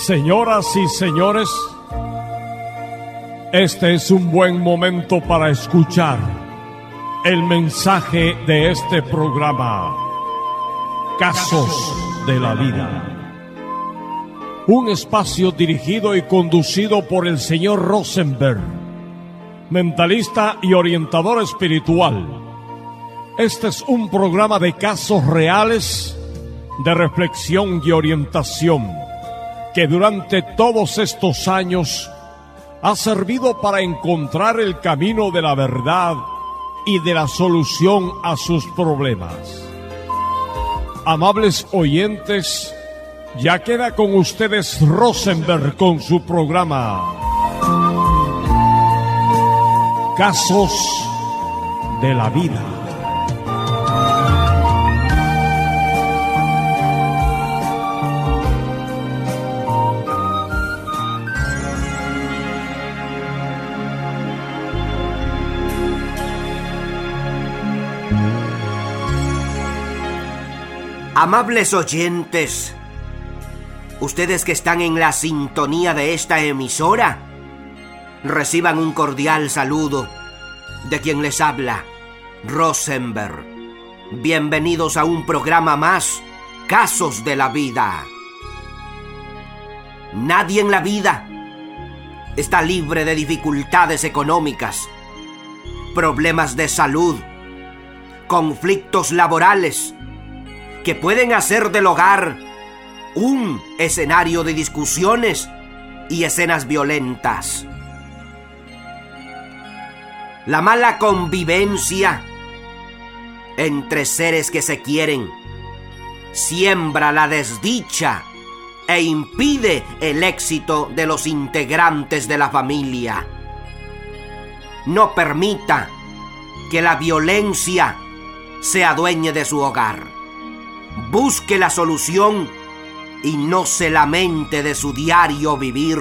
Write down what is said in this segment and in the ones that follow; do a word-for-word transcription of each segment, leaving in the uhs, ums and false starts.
Señoras y señores, este es un buen momento para escuchar el mensaje de este programa, Casos de la Vida. Un espacio dirigido y conducido por el señor Rosenberg, mentalista y orientador espiritual. Este es un programa de casos reales, de reflexión y orientación, que durante todos estos años ha servido para encontrar el camino de la verdad y de la solución a sus problemas. Amables oyentes, ya queda con ustedes Rosenberg con su programa Casos de la Vida. Amables oyentes, ustedes que están en la sintonía de esta emisora, reciban un cordial saludo de quien les habla, Rosenberg. Bienvenidos a un programa más, Casos de la Vida. Nadie en la vida está libre de dificultades económicas, problemas de salud, conflictos laborales, que pueden hacer del hogar un escenario de discusiones y escenas violentas. La mala convivencia entre seres que se quieren siembra la desdicha e impide el éxito de los integrantes de la familia. No permita que la violencia se adueñe de su hogar. Busque la solución y no se lamente de su diario vivir.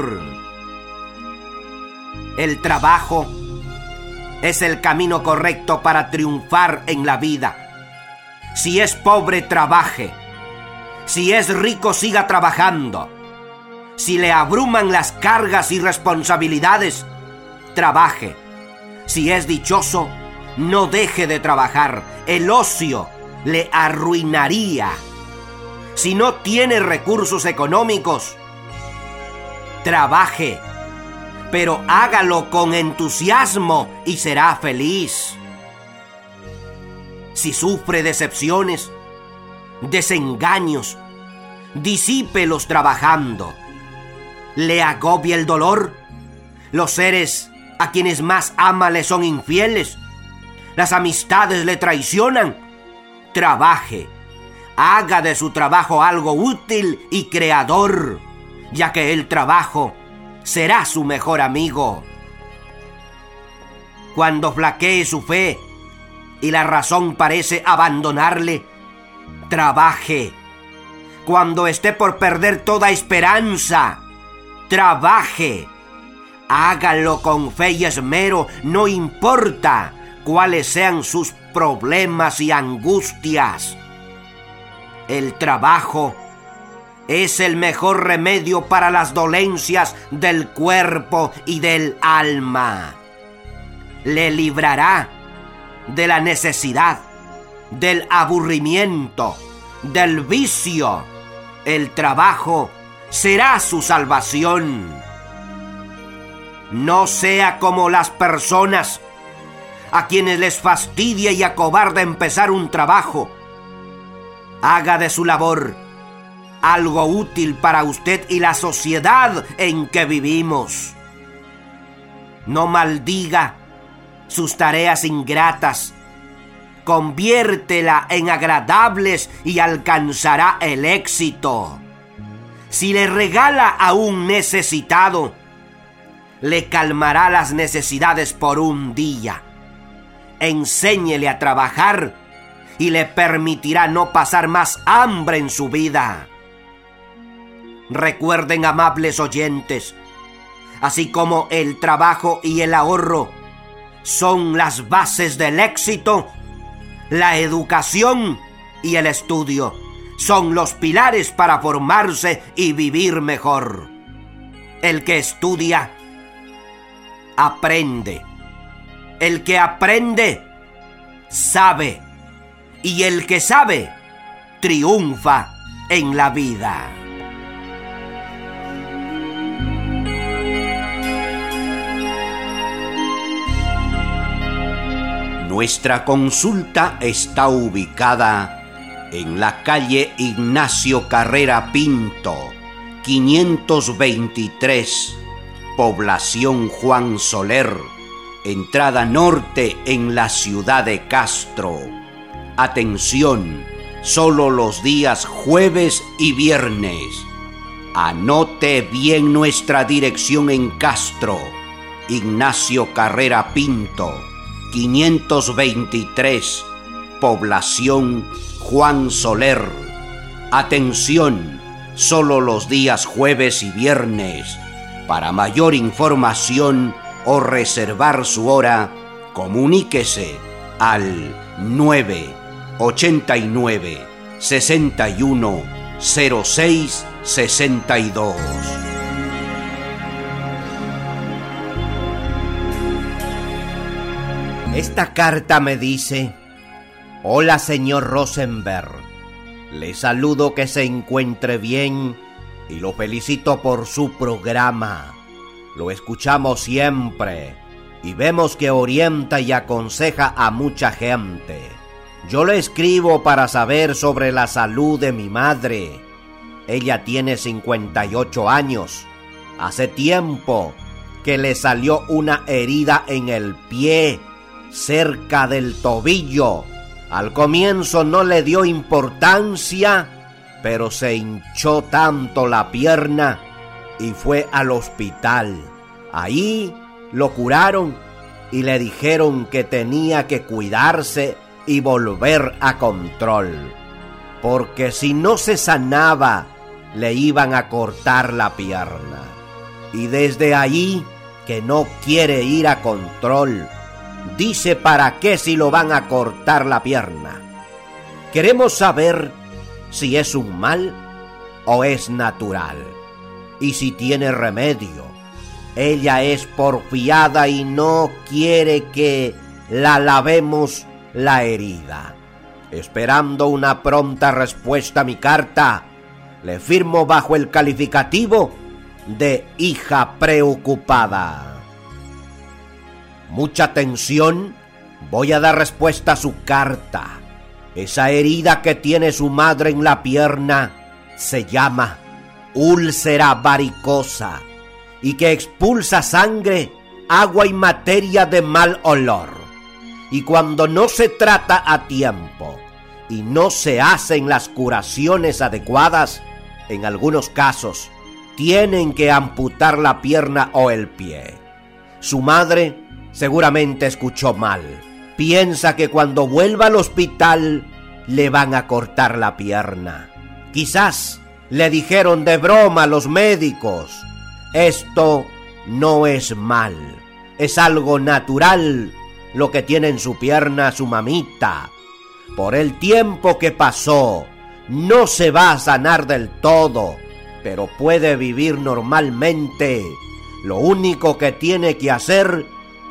El trabajo es el camino correcto para triunfar en la vida. Si es pobre, trabaje. Si es rico, siga trabajando. Si le abruman las cargas y responsabilidades, trabaje. Si es dichoso, no deje de trabajar. El ocio le arruinaría. Si no tiene recursos económicos, trabaje, pero hágalo con entusiasmo y será feliz. Si sufre decepciones, desengaños, disípelos trabajando. ¿Le agobia el dolor? ¿Los seres a quienes más ama le son infieles? ¿Las amistades le traicionan? Trabaje, haga de su trabajo algo útil y creador, ya que el trabajo será su mejor amigo. Cuando flaquee su fe y la razón parece abandonarle, trabaje. Cuando esté por perder toda esperanza, trabaje. Hágalo con fe y esmero, no importa cuáles sean sus problemas y angustias. El trabajo es el mejor remedio para las dolencias del cuerpo y del alma. Le librará de la necesidad, del aburrimiento, del vicio. El trabajo será su salvación. No sea como las personas a quienes les fastidia y acobarda empezar un trabajo. Haga de su labor algo útil para usted y la sociedad en que vivimos. No maldiga sus tareas ingratas. Conviértela en agradables y alcanzará el éxito. Si le regala a un necesitado, le calmará las necesidades por un día. Enséñele a trabajar y le permitirá no pasar más hambre en su vida. Recuerden, amables oyentes, así como el trabajo y el ahorro son las bases del éxito, la educación y el estudio son los pilares para formarse y vivir mejor. El que estudia, aprende. El que aprende, sabe. Y el que sabe, triunfa en la vida. Nuestra consulta está ubicada en la calle Ignacio Carrera Pinto, quinientos veintitrés, población Juan Soler, entrada norte en la ciudad de Castro. Atención, solo los días jueves y viernes. Anote bien nuestra dirección en Castro. Ignacio Carrera Pinto, quinientos veintitrés, población Juan Soler. Atención, solo los días jueves y viernes. Para mayor información o reservar su hora, comuníquese al nueve ochenta y nueve, sesenta y uno, cero seis sesenta y dos. Esta carta me dice: hola, señor Rosenberg. Le saludo, que se encuentre bien y lo felicito por su programa. Lo escuchamos siempre y vemos que orienta y aconseja a mucha gente. Yo le escribo para saber sobre la salud de mi madre. Ella tiene cincuenta y ocho años. Hace tiempo que le salió una herida en el pie, cerca del tobillo. Al comienzo no le dio importancia, pero se hinchó tanto la pierna y fue al hospital. Ahí lo curaron y le dijeron que tenía que cuidarse y volver a control, porque si no se sanaba, le iban a cortar la pierna. Y desde ahí que no quiere ir a control. Dice, ¿para qué si lo van a cortar la pierna? Queremos saber si es un mal o es natural, y si tiene remedio. Ella es porfiada y no quiere que la lavemos la herida. Esperando una pronta respuesta a mi carta, le firmo bajo el calificativo de hija preocupada. Mucha atención, voy a dar respuesta a su carta. Esa herida que tiene su madre en la pierna se llama úlcera varicosa y que expulsa sangre, agua y materia de mal olor. Y cuando no se trata a tiempo y no se hacen las curaciones adecuadas, en algunos casos tienen que amputar la pierna o el pie. Su madre seguramente escuchó mal. Piensa que cuando vuelva al hospital le van a cortar la pierna. Quizás le dijeron de broma a los médicos. Esto no es mal, es algo natural lo que tiene en su pierna su mamita. Por el tiempo que pasó, no se va a sanar del todo, pero puede vivir normalmente. Lo único que tiene que hacer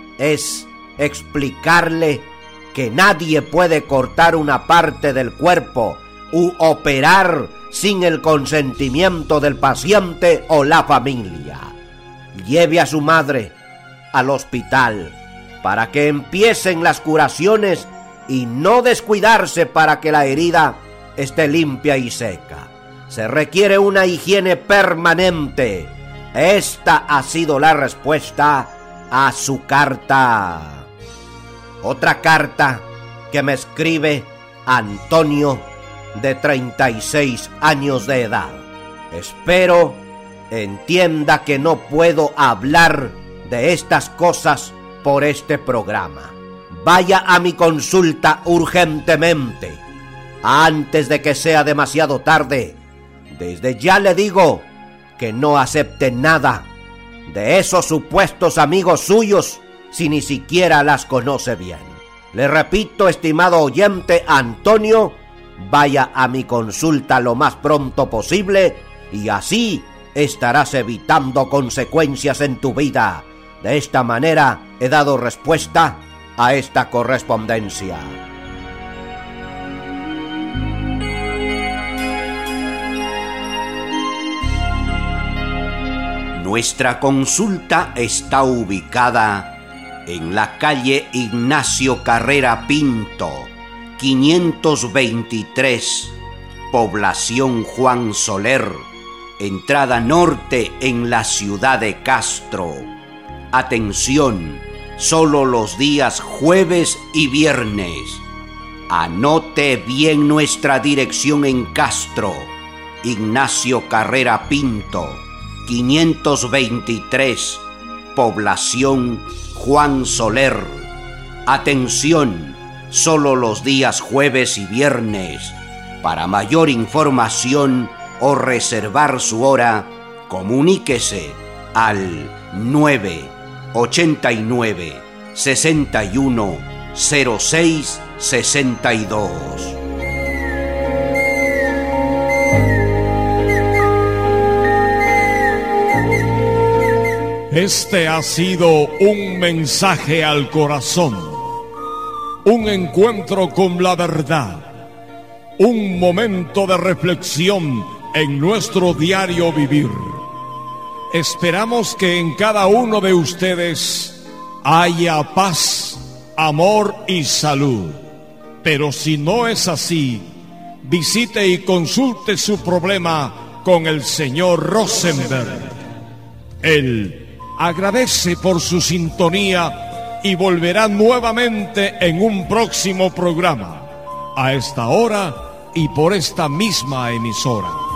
es explicarle que nadie puede cortar una parte del cuerpo u operar sin el consentimiento del paciente o la familia. Lleve a su madre al hospital para que empiecen las curaciones y no descuidarse para que la herida esté limpia y seca. Se requiere una higiene permanente. Esta ha sido la respuesta a su carta. Otra carta que me escribe Antonio, de treinta y seis años de edad. Espero entienda que no puedo hablar de estas cosas por este programa. Vaya a mi consulta urgentemente, antes de que sea demasiado tarde. Desde ya le digo que no acepte nada de esos supuestos amigos suyos si ni siquiera las conoce bien. Le repito, estimado oyente Antonio, vaya a mi consulta lo más pronto posible y así estarás evitando consecuencias en tu vida. De esta manera he dado respuesta a esta correspondencia. Nuestra consulta está ubicada en la calle Ignacio Carrera Pinto, quinientos veintitrés, población Juan Soler, entrada norte en la ciudad de Castro. Atención, solo los días jueves y viernes. Anote bien nuestra dirección en Castro, Ignacio Carrera Pinto, quinientos veintitrés, población Juan Soler. Atención, solo los días jueves y viernes. Para mayor información o reservar su hora, comuníquese al nueve ochenta y nueve, sesenta y uno, cero seis sesenta y dos. Este ha sido un mensaje al corazón, un encuentro con la verdad, un momento de reflexión en nuestro diario vivir. Esperamos que en cada uno de ustedes haya paz, amor y salud. Pero si no es así, visite y consulte su problema con el señor Rosenberg. Él agradece por su sintonía y volverá nuevamente en un próximo programa, a esta hora y por esta misma emisora.